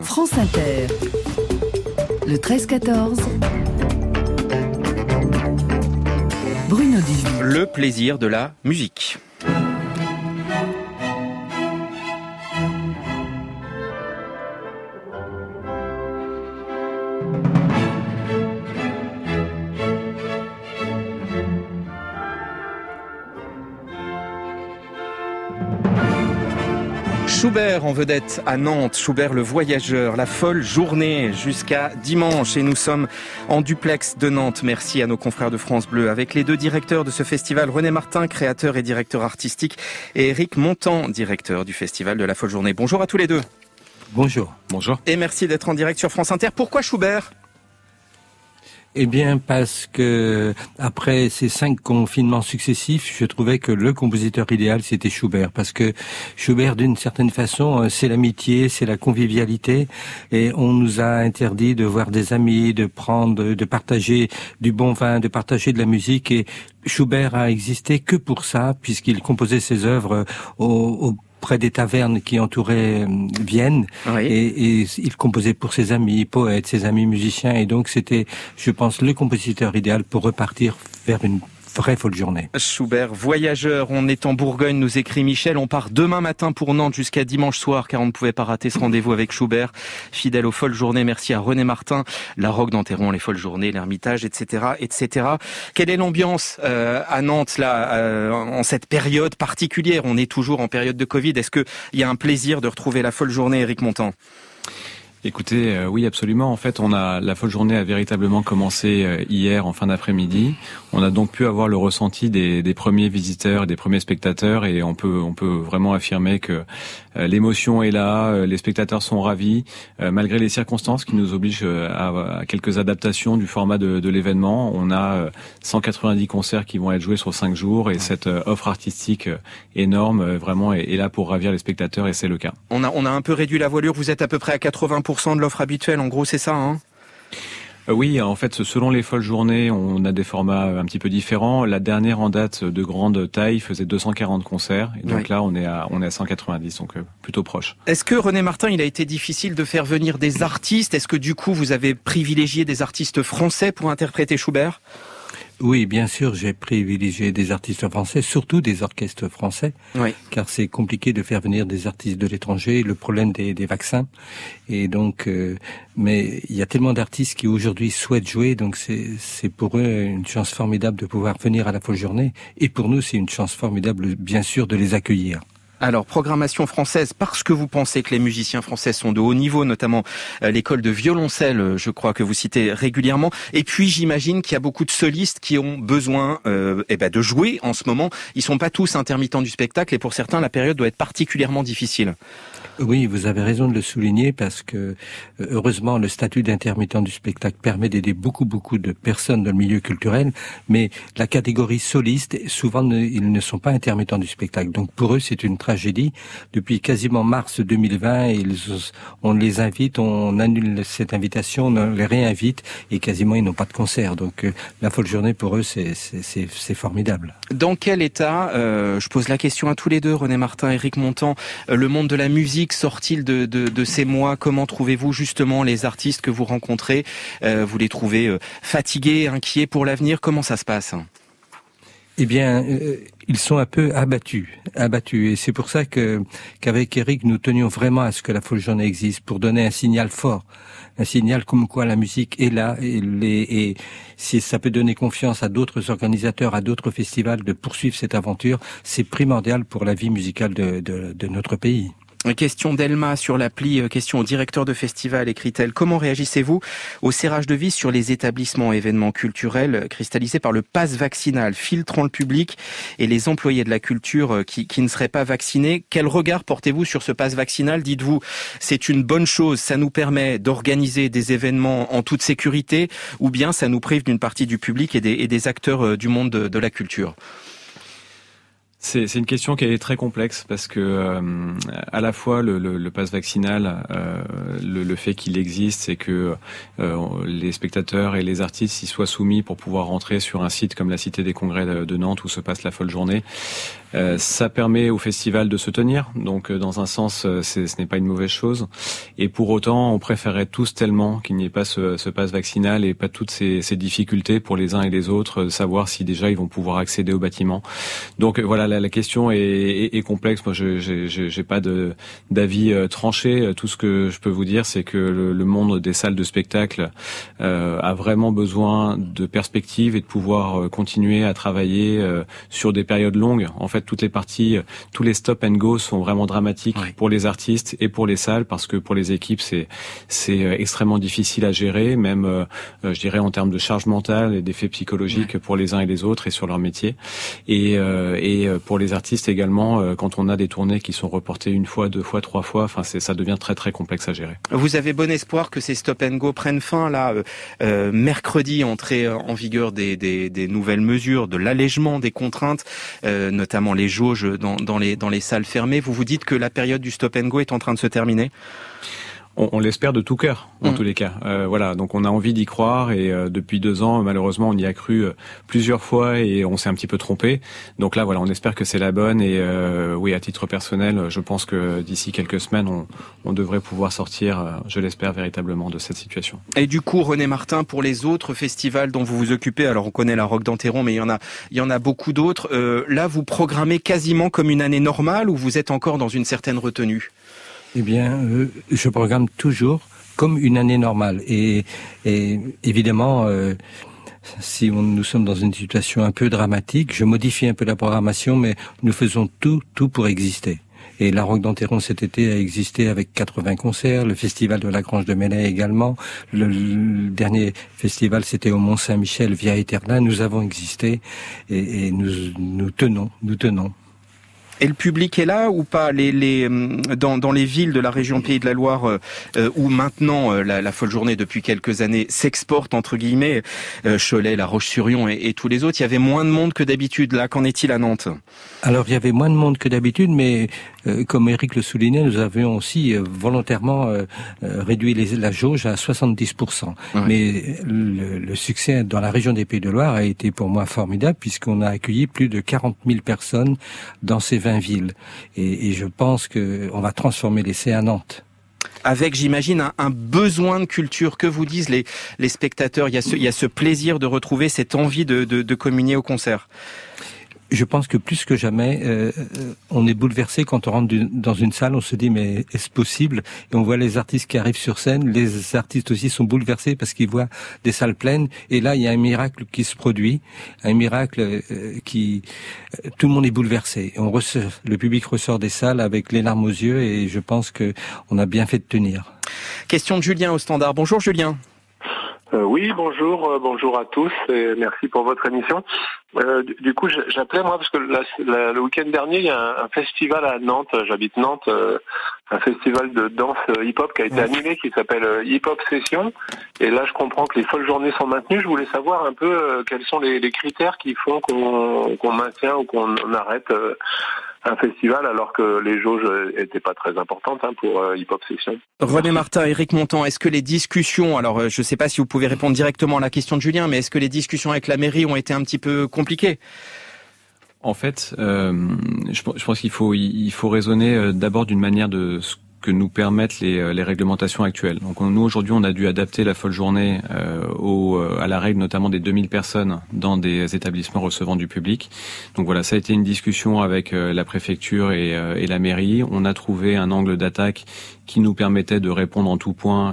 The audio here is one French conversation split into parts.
France Inter, le 13-14, Bruno Dubuis. Le plaisir de la musique. Schubert en vedette à Nantes, Schubert le voyageur, la folle journée jusqu'à dimanche et nous sommes en duplex de Nantes. Merci à nos confrères de France Bleu avec les deux directeurs de ce festival, René Martin, créateur et directeur artistique, et Éric Montand, directeur du festival de la folle journée. Bonjour à tous les deux. Bonjour. Bonjour. Et merci d'être en direct sur France Inter. Pourquoi Schubert ? Eh bien, parce que après ces 5 confinements successifs, je trouvais que le compositeur idéal, c'était Schubert. Parce que Schubert, d'une certaine façon, c'est l'amitié, c'est la convivialité. Et on nous a interdit de voir des amis, de partager du bon vin, de partager de la musique. Et Schubert a existé que pour ça, puisqu'il composait ses œuvres près des tavernes qui entouraient Vienne, oui. et il composait pour ses amis poètes, ses amis musiciens, et donc c'était, je pense, le compositeur idéal pour repartir vers une vraie folle journée. Schubert, voyageur, on est en Bourgogne, nous écrit Michel, on part demain matin pour Nantes jusqu'à dimanche soir, car on ne pouvait pas rater ce rendez-vous avec Schubert, fidèle aux folles journées. Merci à René Martin, la Roque d'Enterron, les folles journées, l'Ermitage, etc., etc. Quelle est l'ambiance à Nantes là, en cette période particulière ? On est toujours en période de Covid. Est-ce qu'il y a un plaisir de retrouver la folle journée, Éric Montand ? Écoutez, oui, absolument. En fait, la folle journée a véritablement commencé hier en fin d'après-midi. On a donc pu avoir le ressenti des premiers visiteurs, des premiers spectateurs, et on peut vraiment affirmer que l'émotion est là, les spectateurs sont ravis, malgré les circonstances qui nous obligent à quelques adaptations du format de l'événement. On a 190 concerts qui vont être joués sur 5 jours, et cette offre artistique énorme vraiment est là pour ravir les spectateurs, et c'est le cas. On a un peu réduit la voilure. Vous êtes à peu près à 80% de l'offre habituelle, en gros, c'est ça, hein ? Oui, en fait, selon les folles journées, on a des formats un petit peu différents. La dernière en date de grande taille faisait 240 concerts, et donc là, on est à 190, donc plutôt proche. Est-ce que, René Martin, il a été difficile de faire venir des artistes ? Est-ce que, du coup, vous avez privilégié des artistes français pour interpréter Schubert ? Oui, bien sûr, j'ai privilégié des artistes français, surtout des orchestres français, car c'est compliqué de faire venir des artistes de l'étranger, le problème des vaccins. Et donc, mais il y a tellement d'artistes qui aujourd'hui souhaitent jouer, donc c'est pour eux une chance formidable de pouvoir venir à la folle journée. Et pour nous, c'est une chance formidable, bien sûr, de les accueillir. Alors, programmation française, parce que vous pensez que les musiciens français sont de haut niveau, notamment l'école de violoncelle, je crois que vous citez régulièrement. Et puis, j'imagine qu'il y a beaucoup de solistes qui ont besoin de jouer en ce moment. Ils sont pas tous intermittents du spectacle, et pour certains, la période doit être particulièrement difficile. Oui, vous avez raison de le souligner, parce que heureusement le statut d'intermittent du spectacle permet d'aider beaucoup de personnes dans le milieu culturel, mais la catégorie soliste, souvent ils ne sont pas intermittents du spectacle. Donc pour eux c'est une tragédie. Depuis quasiment mars 2020, on les invite, on annule cette invitation, on les réinvite, et quasiment ils n'ont pas de concert. Donc la folle journée pour eux c'est formidable. Dans quel état, je pose la question à tous les deux, René Martin, Éric Montand, le monde de la musique sort-il de ces mois ? Comment trouvez-vous justement les artistes que vous rencontrez ? Vous les trouvez fatigués, inquiets pour l'avenir ? Comment ça se passe ? Eh bien, ils sont un peu abattus. Et c'est pour ça qu'avec Éric, nous tenions vraiment à ce que la folle journée existe, pour donner un signal fort. Un signal comme quoi la musique est là, et si ça peut donner confiance à d'autres organisateurs, à d'autres festivals de poursuivre cette aventure, c'est primordial pour la vie musicale de notre pays. Question d'Elma sur l'appli, question au directeur de festival, écrit-elle. Comment réagissez-vous au serrage de vis sur les établissements et événements culturels cristallisés par le pass vaccinal, filtrant le public et les employés de la culture qui ne seraient pas vaccinés? Quel regard portez-vous sur ce pass vaccinal? Dites-vous, c'est une bonne chose, ça nous permet d'organiser des événements en toute sécurité, ou bien ça nous prive d'une partie du public et des acteurs du monde de la culture? C'est une question qui est très complexe parce que à la fois le pass vaccinal, le fait qu'il existe, c'est que les spectateurs et les artistes y soient soumis pour pouvoir rentrer sur un site comme la Cité des Congrès de Nantes où se passe la folle journée. Ça permet au festival de se tenir, donc dans un sens, ce n'est pas une mauvaise chose. Et pour autant, on préférait tous tellement qu'il n'y ait pas ce pass vaccinal et pas toutes ces difficultés pour les uns et les autres, de savoir si déjà ils vont pouvoir accéder au bâtiment. Donc voilà, la question est complexe. Moi, j'ai pas d'avis tranché. Tout ce que je peux vous dire, c'est que le monde des salles de spectacle a vraiment besoin de perspectives et de pouvoir continuer à travailler sur des périodes longues. En fait, toutes les parties, tous les stop and go sont vraiment dramatiques pour les artistes et pour les salles, parce que pour les équipes, c'est extrêmement difficile à gérer, même je dirais en termes de charge mentale et d'effets psychologiques pour les uns et les autres et sur leur métier. Et pour les artistes également, quand on a des tournées qui sont reportées 1 fois, 2 fois, 3 fois, enfin ça devient très très complexe à gérer. Vous avez bon espoir que ces stop and go prennent fin là, mercredi, entrée en vigueur des nouvelles mesures, de l'allègement des contraintes, notamment les jauges dans les salles fermées. Vous vous dites que la période du stop and go est en train de se terminer ? On l'espère de tout cœur, en tous les cas. Voilà, donc on a envie d'y croire et depuis 2 ans, malheureusement, on y a cru plusieurs fois et on s'est un petit peu trompé. Donc là, voilà, on espère que c'est la bonne et oui, à titre personnel, je pense que d'ici quelques semaines, on devrait pouvoir sortir, je l'espère véritablement, de cette situation. Et du coup, René Martin, pour les autres festivals dont vous vous occupez, alors on connaît la Roque d'Enterron, mais il y en a beaucoup d'autres. Là, vous programmez quasiment comme une année normale ou vous êtes encore dans une certaine retenue ? Eh bien, je programme toujours comme une année normale. Et évidemment, si nous sommes dans une situation un peu dramatique, je modifie un peu la programmation, mais nous faisons tout pour exister. Et la Roque d'Enterron cet été a existé avec 80 concerts, le festival de la Grange de Melay également. Le dernier festival, c'était au Mont-Saint-Michel, Via Eterna. Nous avons existé et nous tenons. Et le public est là ou pas? Dans les villes de la région Pays de la Loire où maintenant la folle journée depuis quelques années s'exporte entre guillemets, Cholet, La Roche-sur-Yon et tous les autres, il y avait moins de monde que d'habitude. Là, qu'en est-il à Nantes? Alors il y avait moins de monde que d'habitude, mais comme Eric le soulignait, nous avions aussi volontairement réduit la jauge à 70%. Ouais. Mais le succès dans la région des Pays de Loire a été pour moi formidable puisqu'on a accueilli plus de 40 000 personnes dans ces 20 villes. Et je pense qu'on va transformer l'essai à Nantes. Avec, j'imagine, un besoin de culture. Que vous disent les spectateurs? Il y a ce plaisir de retrouver cette envie de communier au concert. Je pense que plus que jamais, on est bouleversé quand on rentre dans une salle, on se dit mais est-ce possible? Et on voit les artistes qui arrivent sur scène, les artistes aussi sont bouleversés parce qu'ils voient des salles pleines. Et là, il y a un miracle qui se produit, un miracle qui... Tout le monde est bouleversé. Le public ressort des salles avec les larmes aux yeux et je pense que on a bien fait de tenir. Question de Julien au standard. Bonjour Julien. Oui, bonjour à tous et merci pour votre émission. Du coup, j'appelais moi parce que le week-end dernier, il y a un festival à Nantes, j'habite Nantes, un festival de danse hip-hop qui a été animé qui s'appelle Hip-Hop Session. Et là, je comprends que les folles journées sont maintenues. Je voulais savoir un peu quels sont les critères qui font qu'on maintient ou qu'on arrête un festival alors que les jauges étaient pas très importantes pour Hip Hop Session. René Martin, Éric Montan, est-ce que les discussions, alors je sais pas si vous pouvez répondre directement à la question de Julien, mais est-ce que les discussions avec la mairie ont été un petit peu compliquées? En fait, je pense qu'il faut raisonner d'abord d'une manière de ce que nous permettent les réglementations actuelles. Donc nous aujourd'hui on a dû adapter la folle journée à la règle notamment des 2000 personnes dans des établissements recevant du public. Donc voilà, ça a été une discussion avec la préfecture et la mairie. On a trouvé un angle d'attaque qui nous permettait de répondre en tout point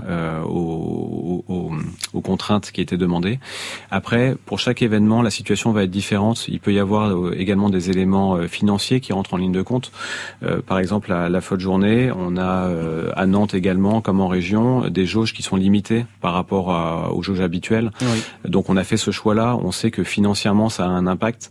aux contraintes qui étaient demandées. Après, pour chaque événement, la situation va être différente. Il peut y avoir également des éléments financiers qui rentrent en ligne de compte. Par exemple, la folle journée, on a a à Nantes également, comme en région, des jauges qui sont limitées par rapport aux jauges habituelles. Oui. Donc on a fait ce choix-là. On sait que financièrement ça a un impact.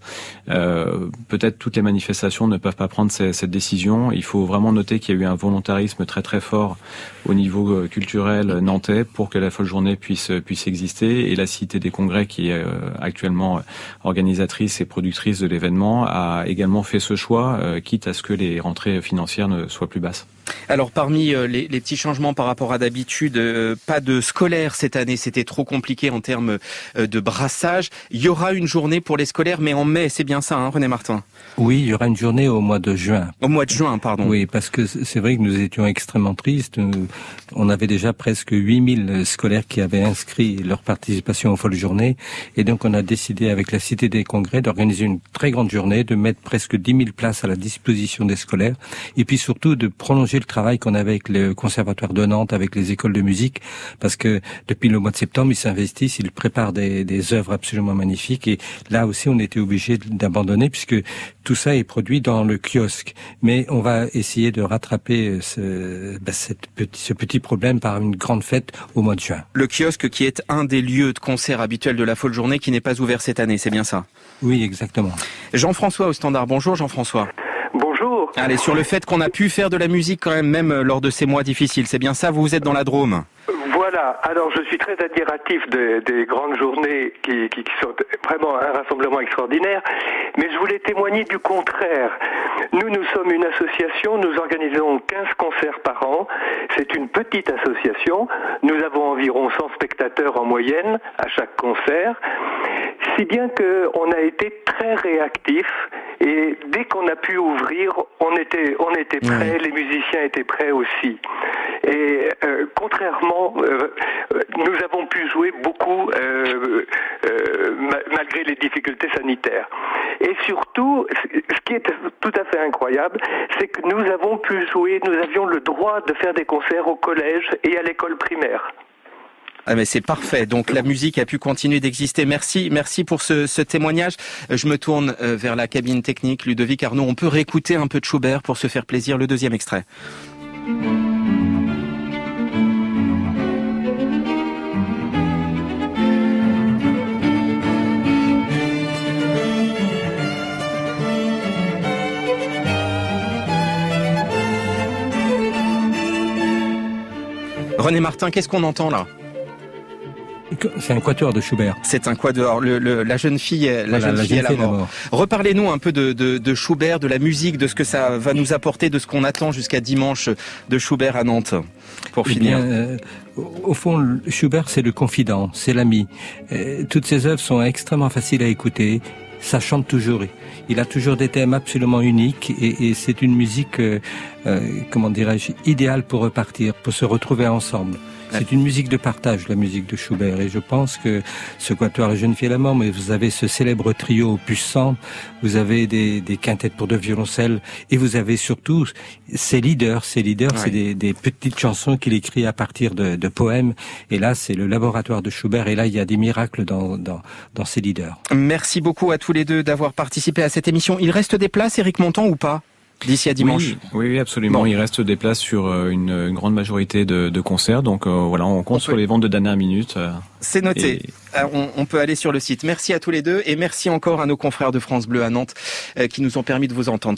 Peut-être toutes les manifestations ne peuvent pas prendre cette décision. Il faut vraiment noter qu'il y a eu un volontarisme très très fort au niveau culturel nantais pour que la folle journée puisse exister. Et la Cité des Congrès, qui est actuellement organisatrice et productrice de l'événement, a également fait ce choix, quitte à ce que les rentrées financières ne soient plus basses. Alors parmi les petits changements par rapport à d'habitude, pas de scolaires cette année, c'était trop compliqué en termes de brassage. Il y aura une journée pour les scolaires, mais en mai, c'est bien ça, hein, René Martin? Oui, il y aura une journée au mois de juin. Au mois de juin, pardon. Oui, parce que c'est vrai que nous étions extrêmement tristes. On avait déjà presque 8000 scolaires qui avaient inscrit leur participation aux Folles Journées. Et donc on a décidé avec la Cité des Congrès d'organiser une très grande journée, de mettre presque 10 000 places à la disposition des scolaires. Et puis surtout de prolonger le travail qu'on avait avec le Conservatoire de Nantes, avec les écoles de musique. Parce que depuis le mois de septembre, ils s'investissent, ils préparent des œuvres absolument magnifiques. Et là aussi, on était obligé d'abandonner puisque tout ça est produit dans le kiosque. Mais on va essayer de rattraper ce petit problème par une grande fête au mois de juin. Le kiosque qui est un des lieux de concert habituels de la Folle Journée qui n'est pas ouvert cette année, c'est bien ça? Oui, exactement. Jean-François au standard. Bonjour Jean-François. Bonjour. Allez, sur le fait qu'on a pu faire de la musique quand même lors de ces mois difficiles, c'est bien ça? Vous êtes dans la Drôme? Voilà, alors je suis très admiratif des grandes journées qui sont vraiment un rassemblement extraordinaire, mais je voulais témoigner du contraire. Nous sommes une association, nous organisons 15 concerts par an, c'est une petite association, nous avons environ 100 spectateurs en moyenne à chaque concert, si bien qu'on a été très réactifs et dès qu'on a pu ouvrir, on était prêts, les musiciens étaient prêts aussi. Et contrairement, nous avons pu jouer beaucoup malgré les difficultés sanitaires. Et surtout, ce qui est tout à fait incroyable, c'est que nous avons pu jouer, nous avions le droit de faire des concerts au collège et à l'école primaire. Ah mais c'est parfait. Donc la musique a pu continuer d'exister. Merci pour ce témoignage. Je me tourne vers la cabine technique. Ludovic Arnaud, on peut réécouter un peu de Schubert pour se faire plaisir. Le deuxième extrait. René Martin, qu'est-ce qu'on entend là? C'est un quatuor de Schubert. C'est un quatuor. La jeune fille est la mort. Reparlez-nous un peu de Schubert, de la musique, de ce que ça va nous apporter, de ce qu'on attend jusqu'à dimanche de Schubert à Nantes. Pour finir. Au fond, Schubert, c'est le confident, c'est l'ami. Toutes ses œuvres sont extrêmement faciles à écouter. Ça chante toujours. Il a toujours des thèmes absolument uniques et c'est une musique, comment dirais-je, idéale pour repartir, pour se retrouver ensemble. C'est une musique de partage, la musique de Schubert, et je pense que ce quatuor La Jeune Fille à la mort, mais vous avez ce célèbre trio opus 100, vous avez des quintettes pour deux violoncelles, et vous avez surtout ses leaders, ouais. C'est des petites chansons qu'il écrit à partir de poèmes, et là c'est le laboratoire de Schubert, et là il y a des miracles dans ses leaders. Merci beaucoup à tous les deux d'avoir participé à cette émission. Il reste des places, Éric Montan, ou pas? D'ici à dimanche. Oui, absolument. Bon. Il reste des places sur une grande majorité de concerts. Donc voilà, on compte sur les ventes de dernière minute. C'est noté. On peut aller sur le site. Merci à tous les deux et merci encore à nos confrères de France Bleu à Nantes qui nous ont permis de vous entendre.